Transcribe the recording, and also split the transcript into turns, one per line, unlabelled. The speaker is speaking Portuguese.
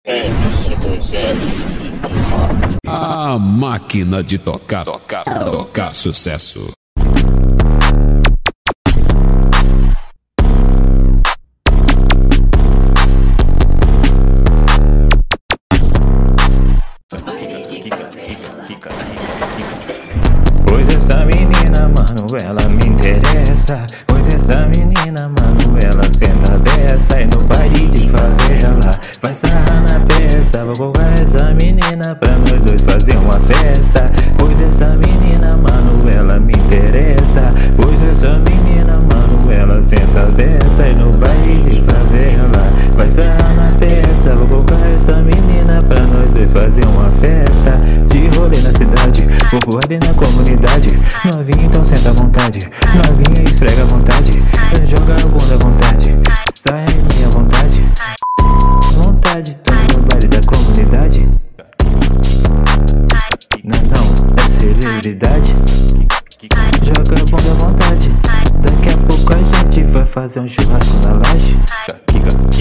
MC2L Hip Hop.
A máquina de tocar sucesso.
Pois essa menina, mano, ela me interessa. Pois essa menina, mano, ela senta dessa. E no baile de favela vai sarrar na peça. Vou colocar essa menina pra nós dois fazer uma festa. Pois essa menina, mano, ela me interessa. Pois essa menina, mano, ela senta dessa. E no baile de favela vai sarrar na peça. Vou colocar essa menina pra nós dois fazer uma festa. De rolê na cidade, vou ali na comunidade. Novinha, então senta à vontade. Novinha, esfrega à vontade. Joga a bunda à vontade. Sai minha vontade. Vontade, tô no baile da comunidade. Não, é celebridade. Joga a bunda à vontade. Daqui a pouco a gente vai fazer um churrasco na laje.